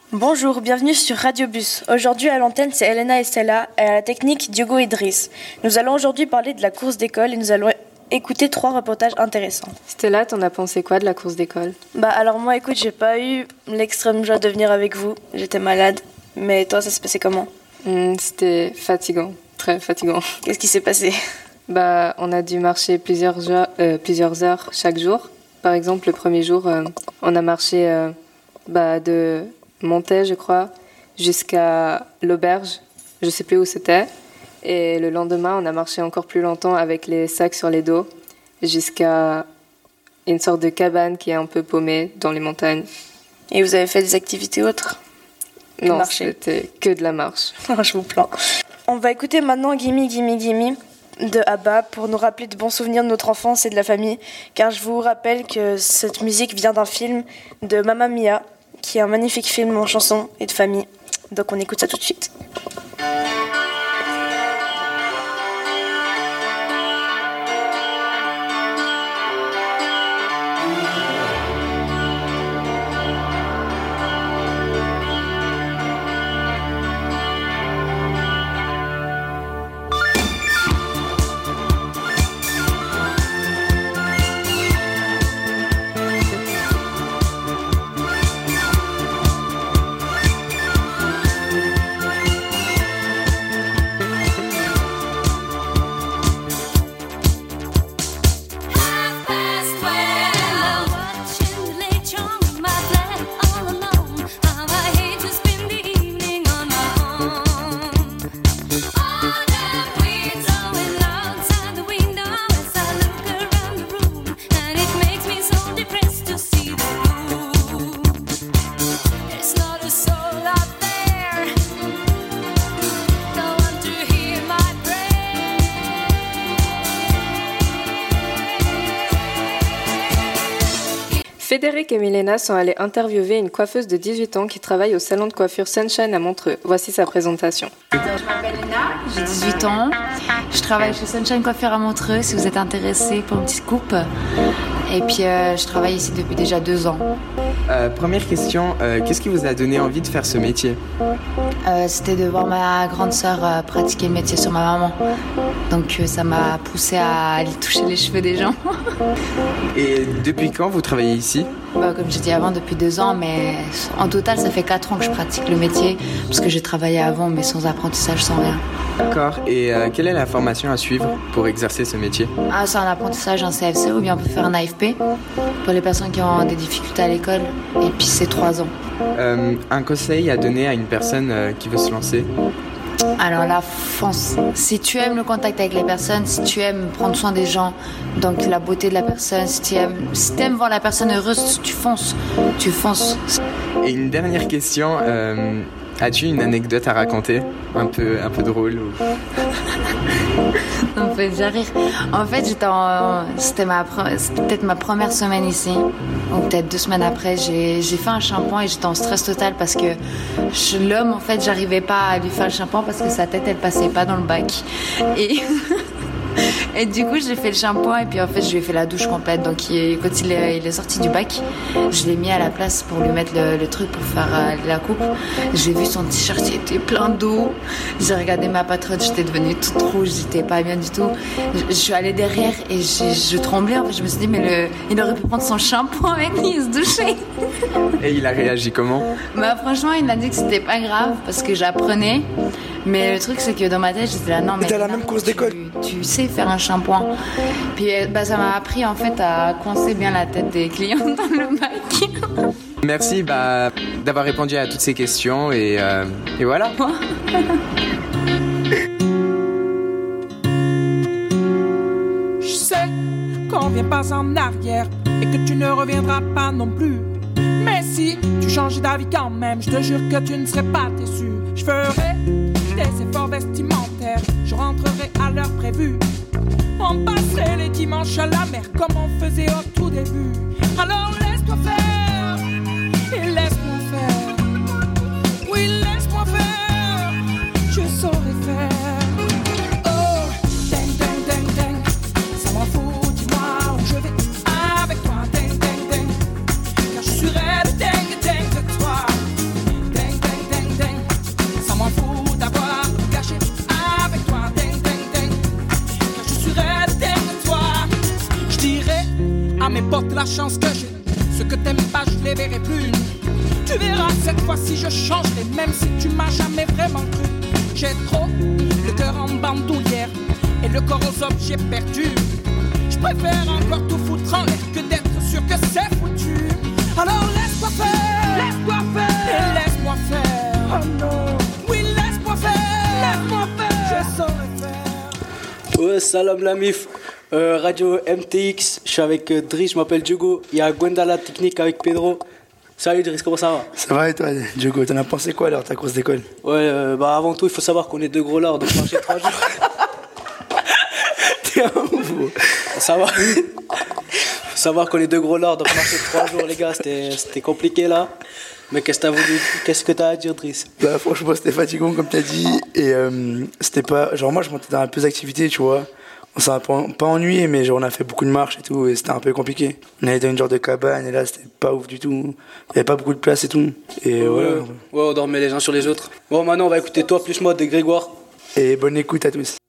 Bonjour, bienvenue sur Radio Bus. Aujourd'hui à l'antenne, c'est Elena et Stella et à la technique, Diogo et Idriss. Nous allons aujourd'hui parler de la course d'école et nous allons écouter 3 reportages intéressants. Stella, t'en as pensé quoi de la course d'école ? Alors moi, écoute, j'ai pas eu l'extrême joie de venir avec vous. J'étais malade. Mais toi, ça s'est passé comment ? C'était fatigant, très fatigant. Qu'est-ce qui s'est passé ? On a dû marcher plusieurs heures chaque jour. Par exemple, le premier jour, on a marché de Montaix, je crois, jusqu'à l'auberge. Je sais plus où c'était. Et le lendemain, on a marché encore plus longtemps avec les sacs sur les dos jusqu'à une sorte de cabane qui est un peu paumée dans les montagnes. Et vous avez fait des activités autres ? Non, c'était que de la marche. Je vous plains. On va écouter maintenant Gimme Gimme Gimme de ABBA pour nous rappeler de bons souvenirs de notre enfance et de la famille, car je vous rappelle que cette musique vient d'un film de Mamma Mia, qui est un magnifique film en chansons et de famille. Donc on écoute ça tout de suite. Frédéric et Milena sont allés interviewer une coiffeuse de 18 ans qui travaille au salon de coiffure Sunshine à Montreux. Voici sa présentation. Je m'appelle Léna, j'ai 18 ans. Je travaille chez Sunshine Coiffure à Montreux, si vous êtes intéressés pour une petite coupe. Et puis je travaille ici depuis déjà 2 ans. Première question, qu'est-ce qui vous a donné envie de faire ce métier ? C'était de voir ma grande sœur pratiquer le métier sur ma maman. Donc ça m'a poussée à aller toucher les cheveux des gens. Et depuis quand vous travaillez ici ? Comme j'ai dit avant, depuis 2 ans, mais en total ça fait 4 ans que je pratique le métier, parce que j'ai travaillé avant mais sans apprentissage, sans rien. D'accord, et quelle est la formation à suivre pour exercer ce métier ? C'est un apprentissage, un CFC, ou bien on peut faire un AFP pour les personnes qui ont des difficultés à l'école, et puis c'est 3 ans. Un conseil à donner à une personne qui veut se lancer ? Alors la fonce. Si tu aimes le contact avec les personnes, si tu aimes prendre soin des gens, donc la beauté de la personne, si tu aimes voir la personne heureuse, tu fonces. Et une dernière question, as-tu une anecdote à raconter, un peu drôle ou... Ça me fait déjà rire. En fait, c'était peut-être ma première semaine ici, ou peut-être 2 semaines après, j'ai fait un shampoing et j'étais en stress total parce que l'homme, en fait, j'arrivais pas à lui faire le shampoing parce que sa tête, elle passait pas dans le bac. Et du coup, j'ai fait le shampoing et puis en fait, je lui ai fait la douche complète. Donc, quand il est sorti du bac, je l'ai mis à la place pour lui mettre le truc pour faire la coupe. J'ai vu son t-shirt, il était plein d'eau. J'ai regardé ma patronne, j'étais devenue toute rouge, j'étais pas bien du tout. Je suis allée derrière et je tremblais. En fait, je me suis dit, mais il aurait pu prendre son shampoing avec lui et se doucher. Et il a réagi comment ? Franchement, il m'a dit que c'était pas grave parce que j'apprenais. Mais le truc, c'est que dans ma tête, j'étais là, non, mais t'as la même course d'école. Tu sais faire un shampoing. Puis ça m'a appris en fait à coincer bien la tête des clients dans le bac. Merci d'avoir répondu à toutes ces questions et voilà. Je sais qu'on vient pas en arrière et que tu ne reviendras pas non plus. Mais si tu changes d'avis quand même, je te jure que tu ne serais pas déçu. Je ferai des efforts vestimentaires, je rentrerai à l'heure prévue. On passerait les dimanches à la mer comme on faisait au tout début. Alors laisse-toi faire et laisse-moi faire. Oui, laisse-moi faire, je saurai faire. Oh, ding, ding, ding, ding, ça m'en fout, dis-moi où je vais avec toi. Ding, ding, ding, car je suis raide, ding, ding de toi. Ding, la chance que j'ai. Ce que t'aimes pas, je les verrai plus. Tu verras, cette fois-ci je changerai, même si tu m'as jamais vraiment cru. J'ai trop le cœur en bandoulière et le corps aux objets perdus. Je préfère encore tout foutre en l'air que d'être sûr que c'est foutu. Alors laisse-moi faire, et laisse-moi faire. Oh non, oui laisse-moi faire, je saurais faire. Ouais, salam la mif, radio MTX, je suis avec Driss, je m'appelle Diogo. Il y a Gwenda la technique avec Pedro. Salut Driss, comment ça va? Ça va et toi, Diogo, t'en as pensé quoi alors ta course d'école? Ouais, avant tout, il faut savoir qu'on est deux gros lords, donc marcher 3 jours. T'es un ouf. Ça va. Faut savoir qu'on est deux gros lords, donc marcher 3 jours, les gars, c'était compliqué là. Mais qu'est-ce que t'as à dire, Driss? Bah franchement, c'était fatigant comme t'as dit. Et c'était pas. Genre, moi je montais dans un peu d'activité, tu vois. On s'en a pas ennuyé, mais genre on a fait beaucoup de marches et tout, et c'était un peu compliqué. On allait dans une genre de cabane, et là c'était pas ouf du tout. Il y avait pas beaucoup de place et tout. Et voilà. Ouais, on dormait les uns sur les autres. Bon, maintenant on va écouter Toi plus moi de Grégoire. Et bonne écoute à tous.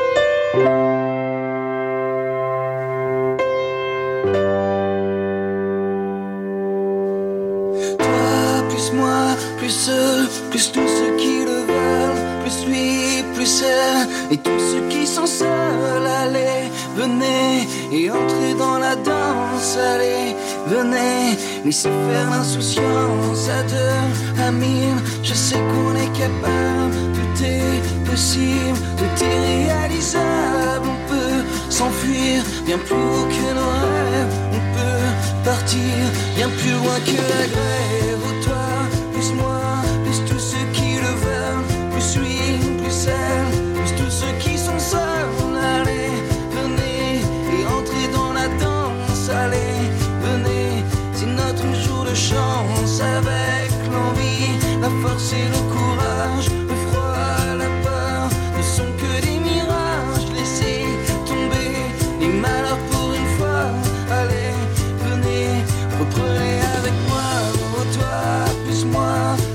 Plus tous ceux qui le veulent, plus lui, plus elle, et tous ceux qui sont seuls, allez, venez, et entrez dans la danse, allez, venez, laissez faire l'insouciance à 2, à 1000, je sais qu'on est capable, tout est possible, tout est réalisable, on peut s'enfuir bien plus haut que nos rêves, on peut partir bien plus loin que la grève, oh, toi, plus moi. Tous ceux qui le veulent, plus lui, plus elle, plus tous ceux qui sont seuls, allez, venez, et entrez dans la danse, allez, venez, c'est notre jour de chance, avec l'envie, la force et le courage, le froid, la peur, ne sont que des mirages, laissez tomber les malheurs pour une fois, allez, venez, reprenez avec moi, oh toi, plus moi.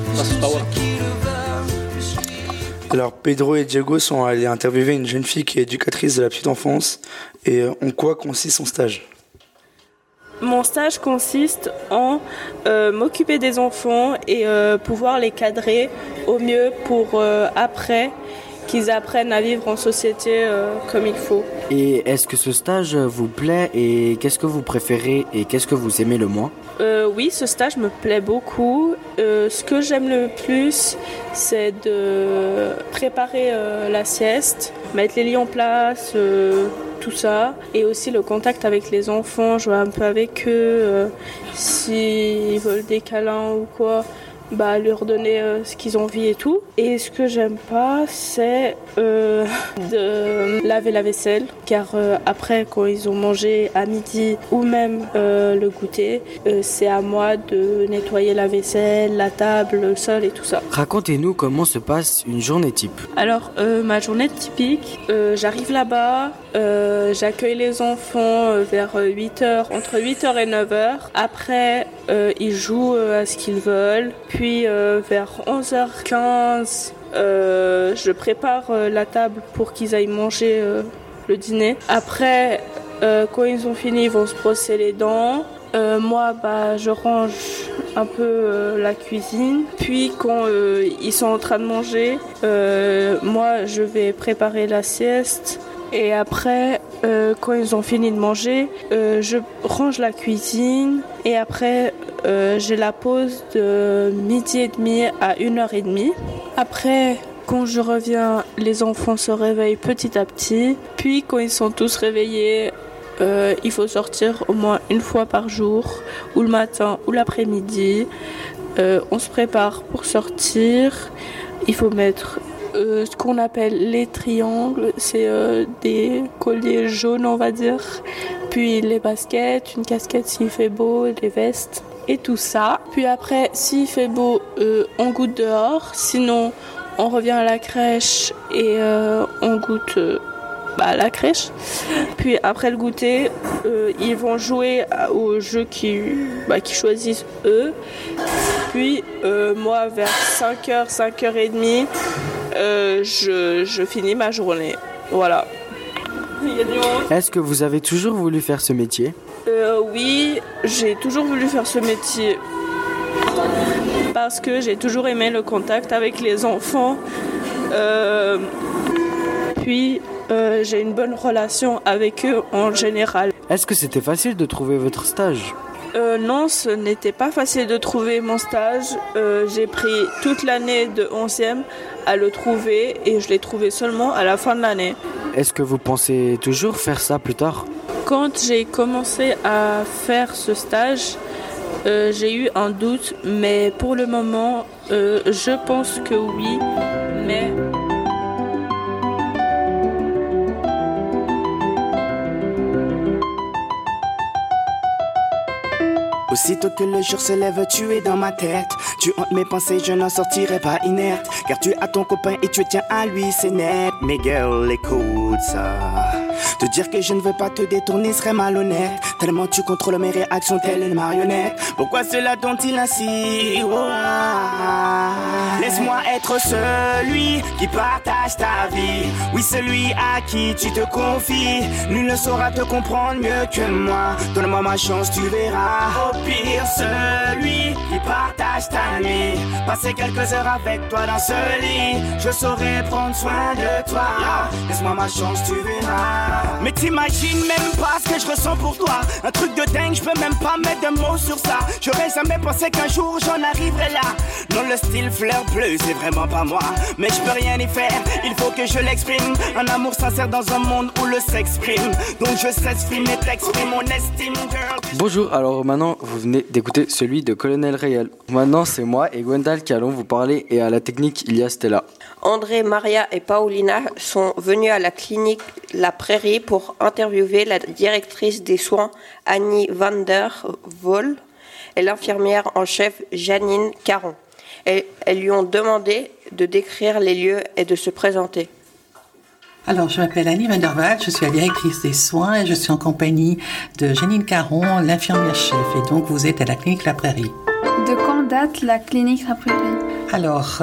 Alors Pedro et Diego sont allés interviewer une jeune fille qui est éducatrice de la petite enfance. Et en quoi consiste son stage? Mon stage consiste en m'occuper des enfants et pouvoir les cadrer au mieux pour après qu'ils apprennent à vivre en société comme il faut. Et est-ce que ce stage vous plaît et qu'est-ce que vous préférez et qu'est-ce que vous aimez le moins? Oui, ce stage me plaît beaucoup. Ce que j'aime le plus, c'est de préparer la sieste, mettre les lits en place, tout ça. Et aussi le contact avec les enfants, jouer un peu avec eux, s'ils veulent des câlins ou quoi. Bah, leur donner ce qu'ils ont envie et tout. Et ce que j'aime pas, c'est de laver la vaisselle, car après, quand ils ont mangé à midi ou même le goûter, c'est à moi de nettoyer la vaisselle, la table, le sol et tout ça. Racontez-nous comment se passe une journée type. Alors, ma journée typique, j'arrive là-bas, j'accueille les enfants vers 8h, entre 8h et 9h. Après, ils jouent à ce qu'ils veulent. Puis vers 11h15, je prépare la table pour qu'ils aillent manger le dîner. Après, quand ils ont fini, ils vont se brosser les dents. Moi, je range un peu la cuisine. Puis quand ils sont en train de manger, moi, je vais préparer la sieste. Et après, quand ils ont fini de manger, je range la cuisine. Et après, j'ai la pause de 12h30 à 1h30. Après, quand je reviens, les enfants se réveillent petit à petit. Puis quand ils sont tous réveillés, il faut sortir au moins une fois par jour, ou le matin ou l'après-midi. On se prépare pour sortir. Il faut mettre ce qu'on appelle les triangles, c'est des colliers jaunes, on va dire. Puis les baskets, une casquette s'il fait beau, des vestes et tout ça. Puis après, s'il fait beau, on goûte dehors. Sinon, on revient à la crèche et on goûte à la crèche. Puis après le goûter, ils vont jouer au jeu qu'ils choisissent eux. Puis moi, vers 5h, 5h30, je finis ma journée. Voilà. Est-ce que vous avez toujours voulu faire ce métier? Oui, j'ai toujours voulu faire ce métier parce que j'ai toujours aimé le contact avec les enfants. Puis j'ai une bonne relation avec eux en général. Est-ce que c'était facile de trouver votre stage ? Non, ce n'était pas facile de trouver mon stage. J'ai pris toute l'année de 11e à le trouver et je l'ai trouvé seulement à la fin de l'année. Est-ce que vous pensez toujours faire ça plus tard ? Quand j'ai commencé à faire ce stage, j'ai eu un doute, mais pour le moment, je pense que oui, mais... Aussitôt que le jour se lève, tu es dans ma tête. Tu hantes mes pensées, je n'en sortirai pas inerte. Car tu as ton copain et tu tiens à lui, c'est net. Mais girl, écoute ça. Te dire que je ne veux pas te détourner serait malhonnête. Tellement tu contrôles mes réactions telles une marionnette. Pourquoi cela dont-il ainsi? Oh, laisse-moi être celui qui partage ta vie. Oui, celui à qui tu te confies. Nul ne saura te comprendre mieux que moi. Donne-moi ma chance, tu verras. Au pire, celui qui partage ta nuit. Passer quelques heures avec toi dans ce lit. Je saurai prendre soin de toi. Laisse-moi ma chance, tu verras. Mais t'imagines même pas ce que je ressens pour toi. Un truc de dingue, je peux même pas mettre de mots sur ça. J'aurais jamais pensé qu'un jour j'en arriverais là. Non, le style fleur bleue, c'est vraiment pas moi. Mais je peux rien y faire, il faut que je l'exprime. Un amour sincère dans un monde où le sexe prime. Donc je s'exprime et t'exprime mon estime, girl. Bonjour, alors maintenant vous venez d'écouter celui de Colonel Réel. Maintenant c'est moi et Gwendal qui allons vous parler et à la technique il y a Stella. André, Maria et Paulina sont venus à la clinique La Prairie pour interviewer la directrice des soins Annie van der Vol et l'infirmière en chef Janine Caron. Elles lui ont demandé de décrire les lieux et de se présenter. Alors, je m'appelle Annie van der Waal, je suis la directrice des soins et je suis en compagnie de Janine Caron, l'infirmière chef. Et donc, vous êtes à la clinique La Prairie. De quand date la clinique La Prairie ? Alors,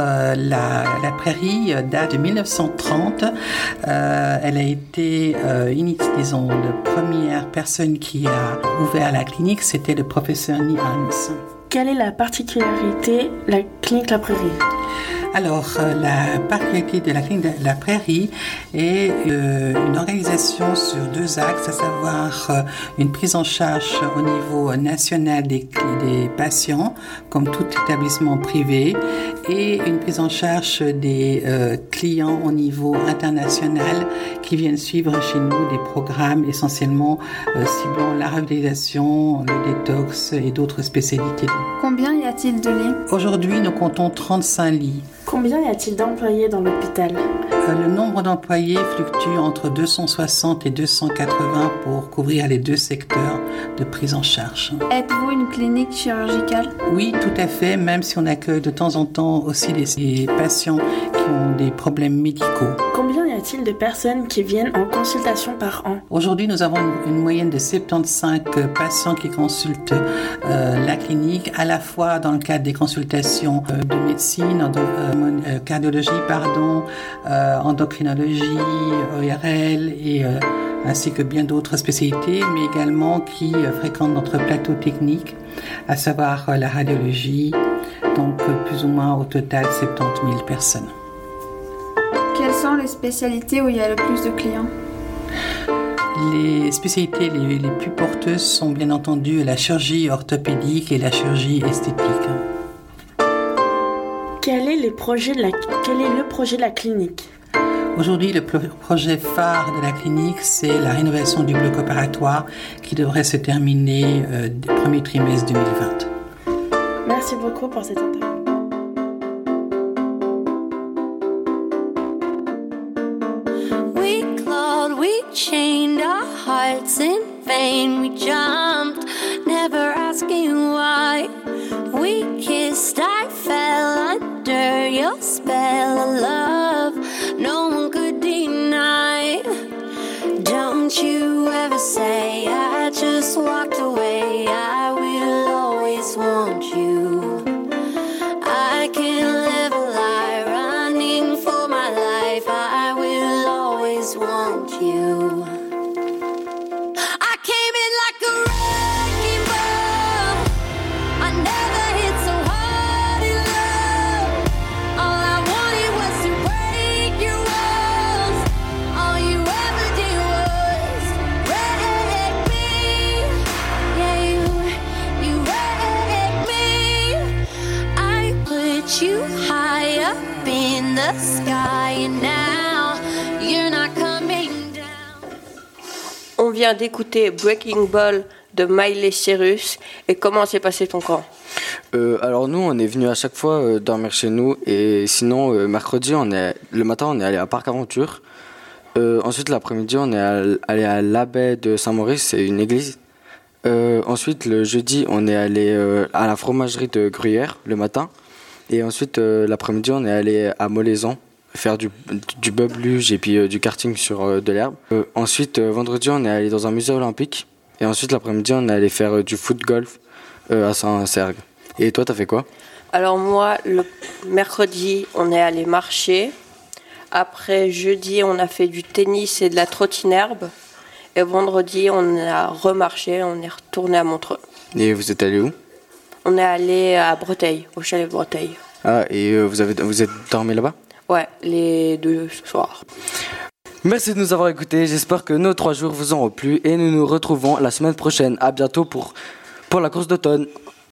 la Prairie date de 1930. Elle a été, disons, la première personne qui a ouvert la clinique, c'était le professeur Neil Hans. Quelle est la particularité de la clinique La Prairie ? Alors, la particularité de la clinique de La Prairie est une organisation sur deux axes, à savoir une prise en charge au niveau national des patients, comme tout établissement privé, et une prise en charge des clients au niveau international qui viennent suivre chez nous des programmes essentiellement ciblant la réhabilitation, le détox et d'autres spécialités. Combien y a-t-il de lits ? Aujourd'hui, nous comptons 35 lits. Combien y a-t-il d'employés dans l'hôpital ? Le nombre d'employés fluctue entre 260 et 280 pour couvrir les deux secteurs de prise en charge. Êtes-vous une clinique chirurgicale ? Oui, tout à fait, même si on accueille de temps en temps aussi des patients qui ont des problèmes médicaux. Combien y a-t-il de personnes qui viennent en consultation par an ? Aujourd'hui, nous avons une moyenne de 75 patients qui consultent la clinique, à la fois dans le cadre des consultations de médecine, cardiologie, endocrinologie, ORL et ainsi que bien d'autres spécialités, mais également qui fréquentent notre plateau technique, à savoir la radiologie, donc plus ou moins au total 70 000 personnes. Quelles sont les spécialités où il y a le plus de clients ? Les spécialités les plus porteuses sont bien entendu la chirurgie orthopédique et la chirurgie esthétique. Quel est le projet de la clinique ? Aujourd'hui, le projet phare de la clinique, c'est la rénovation du bloc opératoire qui devrait se terminer du premier trimestre 2020. Merci beaucoup pour cette interview. We clawed, we chained our hearts in vain. We jumped, never asking why. We kissed, I fell under your spell of love. No one could deny. Don't you ever say I just walked away. I will always want you. I can't live a lie running for my life. I will always want you. I came in like a got you high up in the sky, and now you're not coming down. On vient d'écouter Breaking Ball de Miley Cyrus. Et comment s'est passé ton camp? Alors nous, on est venu à chaque fois dormir chez nous, et sinon mercredi, le matin, on est allé à Parc Aventure. Ensuite, l'après-midi, on est allé à l'abbaye de Saint-Maurice, c'est une église. Ensuite, le jeudi, on est allé à la fromagerie de Gruyère le matin. Et ensuite, l'après-midi, on est allé à Molaison faire du bob luge et puis du karting sur de l'herbe. Ensuite, vendredi, on est allé dans un musée olympique. Et ensuite, l'après-midi, on est allé faire du foot-golf à Saint-Sergue. Et toi, t'as fait quoi? Alors moi, le mercredi, on est allé marcher. Après, jeudi, on a fait du tennis et de la trottinerbe. Et vendredi, on a remarché, on est retourné à Montreux. Et vous êtes allé où? On est allé à Breteil, au chalet de Breteil. Ah, et vous êtes dormi là-bas? Ouais, les 2 soirs. Merci de nous avoir écoutés. J'espère que nos 3 jours vous auront plu. Et nous nous retrouvons la semaine prochaine. À bientôt pour la course d'automne.